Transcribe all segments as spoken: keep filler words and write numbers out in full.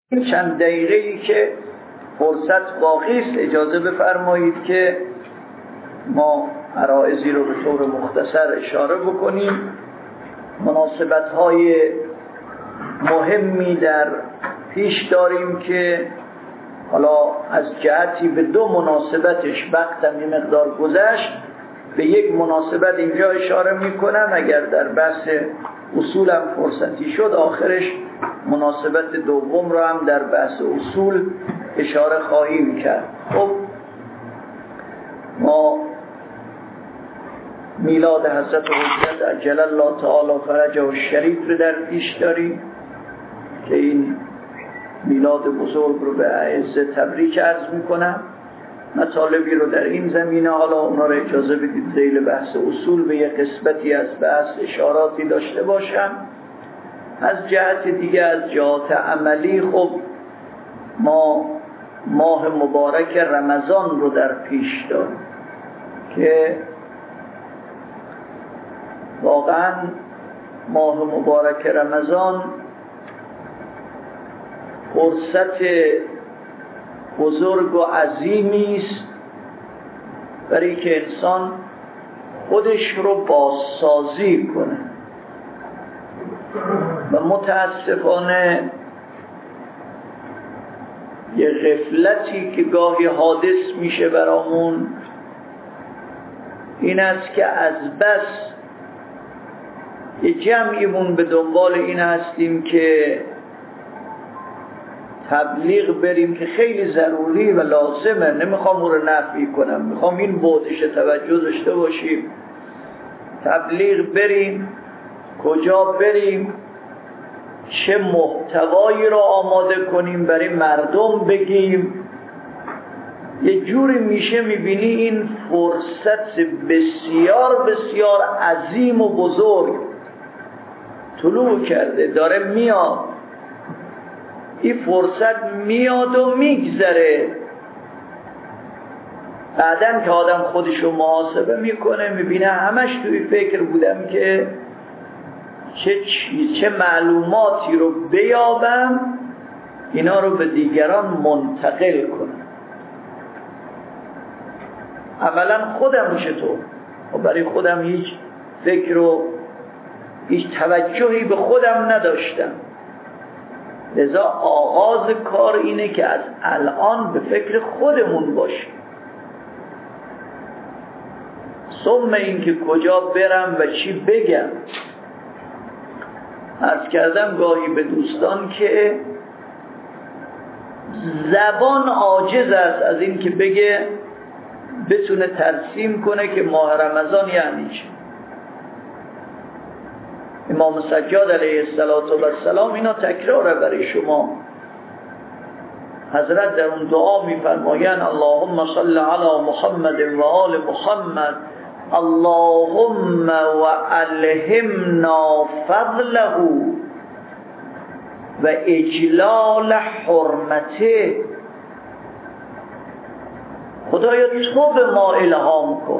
این چند دقیقه‌ای که فرصت باقی است اجازه بفرمایید که ما عرایضی رو به طور مختصر اشاره بکنیم. مناسبت‌های مهمی در پیش داریم که حالا از جهتی به دو مناسبتش وقتم یه مقدار گذشت، به یک مناسبت اینجا اشاره میکنم، اگر در بحث اصولم فرصتی شد آخرش مناسبت دوم رو هم در بحث اصول اشاره خواهیم کرد. خب ما میلاد حضرت حجت عجل الله تعالی فرجه و شریف رو در پیش داریم که این میلاد بزرگ رو به اعز تبریک عرض میکنم. مطالبی رو در این زمینه حالا اونا رو اجازه بدید ذیل بحث اصول به یک قسمتی از بحث اشاراتی داشته باشم. از جهت دیگه از جهات عملی خب ما ماه مبارک رمضان رو در پیش داریم که واقعا ماه مبارک رمضان فرصت بزرگ و عظیمی است برای که انسان خودش رو بازسازی کنه و متاسفانه یه غفلتی که گاهی حادث میشه برامون این است که از بس یه جمعیمون به دنبال این هستیم که تبلیغ بریم که خیلی ضروری و لازمه، نمیخوام اون رو نفی کنم، میخوام این بودش توجه داشته باشیم. تبلیغ بریم، کجا بریم، چه محتوایی رو آماده کنیم برای مردم بگیم. یه جوری میشه میبینی این فرصت بسیار بسیار عظیم و بزرگ طلوع کرده، داره میاد. این فرصت میاد و میگذره. بعدن که آدم خودشو محاسبه میکنه میبینه همش توی فکر بودم که چه چیز چه معلوماتی رو بیابم اینا رو به دیگران منتقل کنم. اولا خودم چطور؟ و برای خودم هیچ فکر و هیچ توجهی به خودم نداشتم. لذا آغاز کار اینه که از الان به فکر خودمون باشیم. ثم این که کجا برم و چی بگم. عرض کردم گاهی به دوستان که زبان عاجز است از این که بگه بتونه ترسیم کنه که ماه رمضان یعنی چی. امام سجاد علیه السلام اینا تکراره برای شما. حضرت در اون دعا میفرمایند اللهم صل علی محمد و آل محمد اللهم و الهمنا فضله و اجلال حرمته. خدایا تو به ما الهام کن.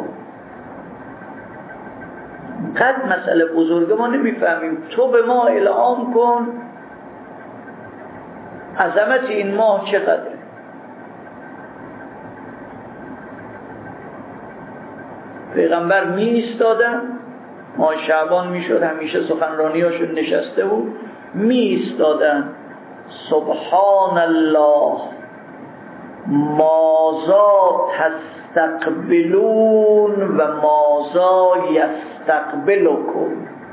قد مسئله بزرگه ما نمیفهمیم. تو به ما الهام کن عظمت این ماه چقدره. پیغمبر می ایستادن، ماه شعبان می شد همیشه سخنرانیاشون نشسته بود، می ایستادن سبحان الله مازا تستقبلون و مازا یستقبلکم.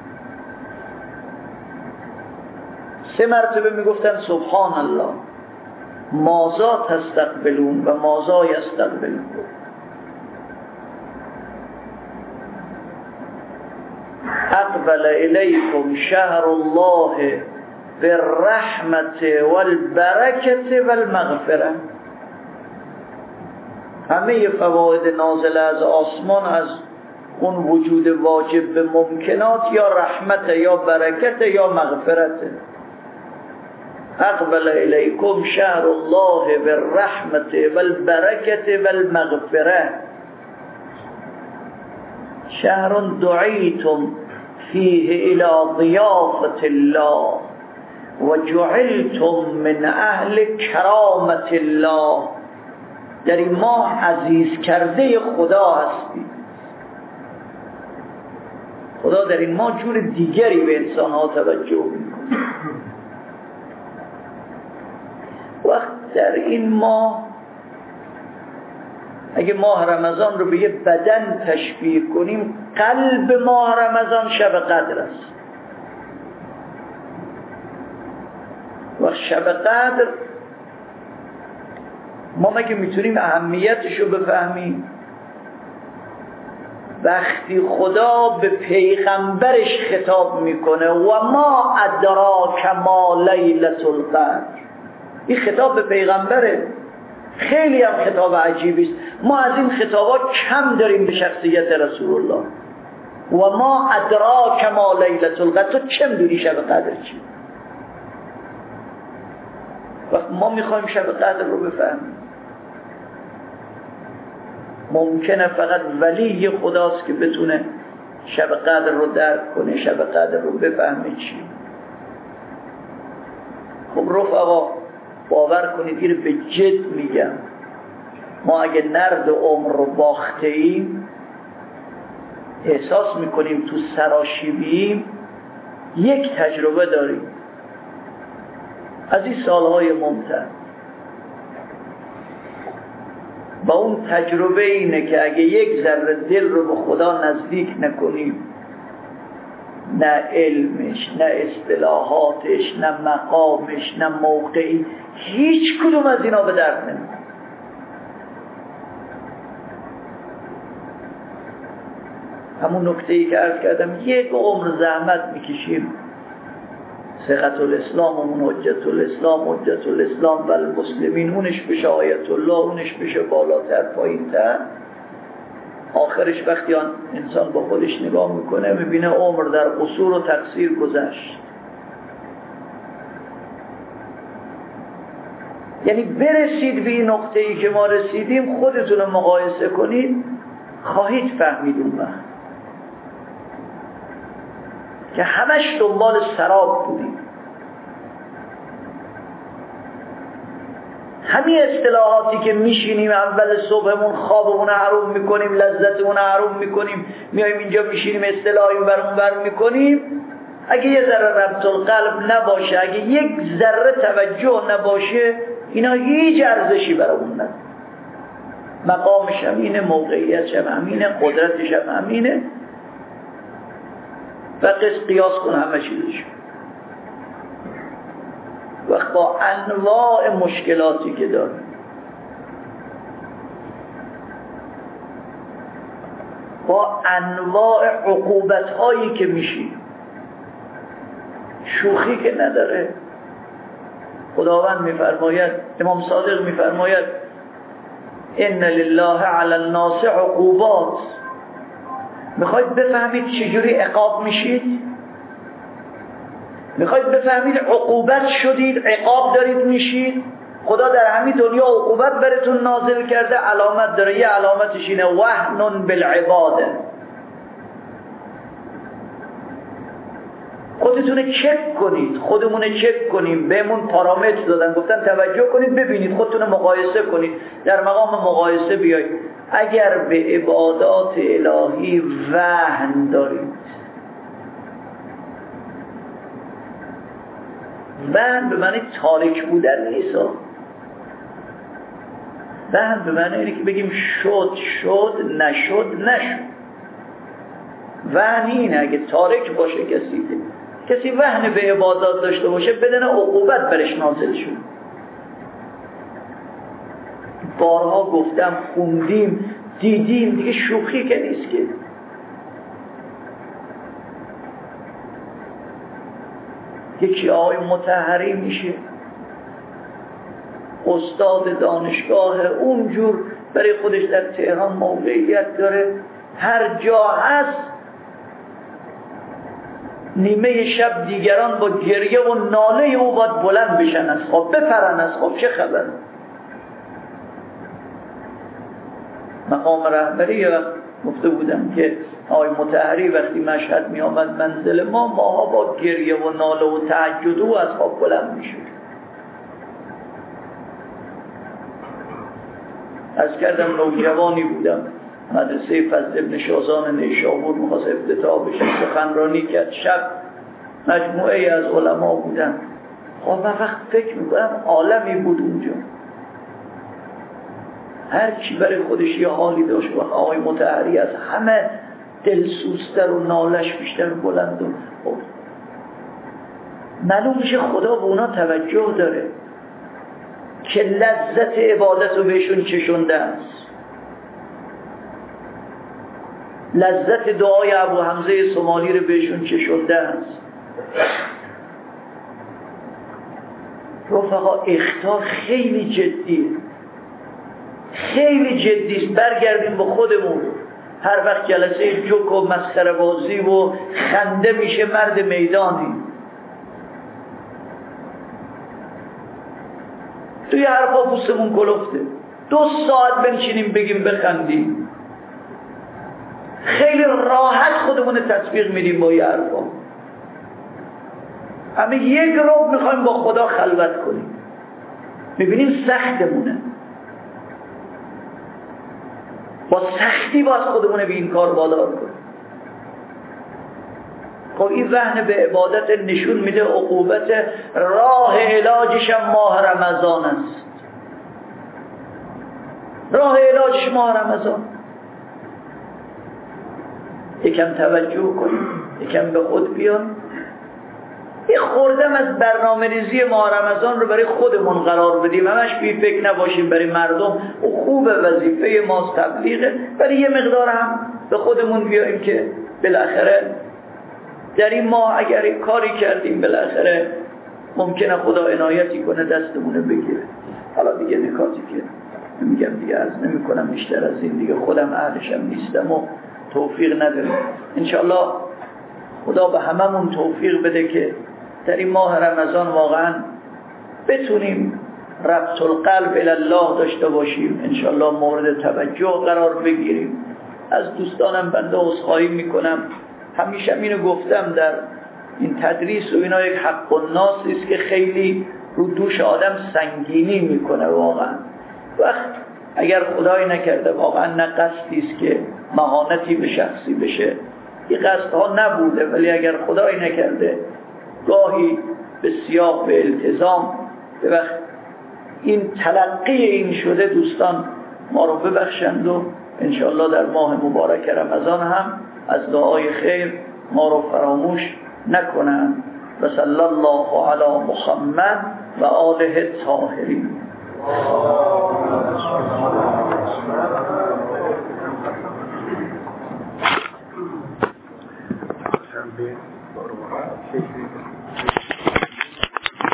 سه مرتبه میگفتن سبحان الله مازا تستقبلون و مازا یستقبلکم. اقبل الیکم شهر الله بالرحمت والبرکت والمغفره. همه فواید نازل از آسمان از اون وجود واجب به ممکنات یا رحمت یا برکت یا مغفرت. اقبل الیکم شهر الله بالرحمت والبرکت والمغفره شهر دعیتم فیه الی ضیافت الله و جعلتم من اهل کرامت الله، در این ماه عزیز کرده خدا هستی. خدا در این ماه جور دیگری به انسان ها توجه میکنه. وقت در این ماه اگه ماه رمضان رو به یه بدن تشبیه کنیم، قلب ماه رمضان شب قدر است. و شب قدر ما مگه میتونیم اهمیتش رو بفهمیم؟ وقتی خدا به پیغمبرش خطاب میکنه و ما ادراک ما لیلة القدر، این خطاب به پیغمبره. خیلی هم خطاب عجیبی است. ما از این خطابات کم داریم به شخصیت رسول الله. و ما ادراک ما لیلة القدر، تو چه میدونی شب قدر چی؟ وقت ما میخوایم شب قدر رو بفهمیم، ممکنه فقط ولی خداست که بتونه شب قدر رو درک کنه، شب قدر رو بفهمه چی. خب رفقا باور کنید این به جد میگم، ما اگه نرد عمر رو باخته ایم، احساس میکنیم تو سراشیبیم، یک تجربه داریم از این سالهای ممتد، و اون تجربه اینه که اگه یک ذره دل رو به خدا نزدیک نکنیم، نه علمش، نه اصطلاحاتش، نه مقامش، نه موقعی، هیچ کدوم از اینا به درد نمیخوره. همون نکته‌ای که عرض کردم، یک عمر زحمت میکشیم، صحت الاسلام، اون حجت الاسلام، حجت الاسلام و المسلمین، اونش بشه آیت الله، اونش بشه بالاتر پایینتر. آخرش وقتی آن انسان با خودش نگاه میکنه میبینه عمر در قصور و تقصیر گذشت. یعنی برسید به این نقطه‌ای که ما رسیدیم، خودتون رو مقایسه کنید، خواهید فهمید اون وقت که همش دنبال سراب بودیم. همین اصطلاحاتی که میشینیم اول صبحمون خوابمون حروم میکنیم، لذتمون حروم میکنیم، میایم اینجا میشینیم اصطلاحی برمون بر میکنیم، اگه یه ذره ربط القلب نباشه، اگه یک ذره توجه نباشه، اینا هیچ ارزشی برامون نداره. مقامش هم اینه، موقعیتش هم همینه، قدرتش هم همینه، و قصد قیاس کن همه چیزش. وقت با انواع مشکلاتی که داره، با انواع عقوبت هایی که میشی، شوخی که نداره. خداوند میفرماید، امام صادق میفرماید ان لله علی الناس عقوبات. میخواید بفهمید چجوری عقاب میشید؟ میخواید بفهمید عقوبت شدید، عقاب دارید میشید؟ خدا در همین دنیا عقوبت براتون نازل کرده، علامت داره. یه علامتش اینه وهن بالعباده. خودتونه چک کنید، خودمونه چک کنیم. بهمون پارامتر دادن، گفتن توجه کنید ببینید، خودتونه مقایسه کنید، در مقام مقایسه بیایید. اگر به عبادات الهی وهن دارید، وهن به معنی تاریک بودن نیست، وهن به معنی اینه که بگیم شد شد، نشد نشد. وهن اینه اگه تاریک باشه کسی کسی وهن به عبادات داشته باشه، بدون عقوبت برش نازل شد. بارها گفتم، خوندیم، دیدیم، دیگه شوخی که نیست که. یکی آقای مطهری میشه استاد دانشگاه، اونجور برای خودش در تهران موقعیت داره، هر جا هست نیمه شب دیگران با گریه و ناله او باید بلند بشن از خواب، بپرن از خواب. چه خبر؟ مقام رهبری گفته بودم که آقای مطهری وقتی مشهد می آمد منزل ما، ماها با گریه و ناله و تعجد و از خواب بلند می شد. از کردم نوجوانی بودم، مدرسه فضل ابن شازان نیشابور می‌خواست افتتاح بشه، سخنرانی کرد، شب مجموعه ای از علما بودن. خب من وقت فکر میکنم عالمی بود اونجا، هر چی برای خودش یه حالی داشت. و آقای مطهری از همه دلسوزتر و نالش بیشتر بلند و خب معلوم میشه خدا به اونا توجه داره که لذت عبادت رو بهشون چشونده است. لذت دعای ابو حمزه صومالی رو بهشون چشونده است. رفقا اخطار خیلی جدیه، خیلی جدیست. برگردیم به خودمون. هر وقت جلسه جوک و مسخره بازی و خنده میشه مرد میدانی. توی حرفا پوستمون کلفته. دو ساعت بنشینیم بگیم بخندیم. خیلی راحت خودمون تطبیق میدیم با یه حرفا. همه یک رو میخوایم با خدا خلوت کنیم. میبینیم سختمونه. با سختی باز خودمون به این کار وادار کنیم. خب این وهن به عبادت نشون میده عقوبت راه علاجش ماه رمضان است. راه علاجش ماه رمضان. یکم توجه کنیم، یکم به خود بیان. یه خوردم از برنامه ریزی ماه رمضان رو برای خودمون قرار بدیم، همش بی فکر نباشیم برای مردم. و خوب وظیفه ماست تبلیغه، ولی یه مقدار هم به خودمون بیاییم که بالاخره در این ماه اگر کاری کردیم بالاخره ممکنه خدا عنایتی کنه دستمونه بگیره. حالا دیگه نکاتی که میگم دیگه عرض نمی کنم بیشتر از این، دیگه خودم اهلشم نیستم و توفیق ندارم. انشاءالله خدا به هممون توفیق بده که در این ماه رمضان واقعا بتونیم ربط القلب الی الله داشته باشیم، انشاءالله مورد توجه قرار بگیریم. از دوستانم بنده عذرخواهی میکنم، همیشه اینو گفتم در این تدریس و اینا یک حق الناس است که خیلی رو دوش آدم سنگینی میکنه. واقعا وقت اگر خدای نکرده واقعا نه قصدی است که مهانتی به شخصی بشه، این قصدها نبوده، ولی اگر خدای نکرده گاهی به سیاق به التزام به وقت این تلقی این شده، دوستان ما رو ببخشند و انشاءالله در ماه مبارک رمضان هم از دعای خیر ما رو فراموش نکنند. و صلی الله علی محمد و آله الطاهرین. Thank you.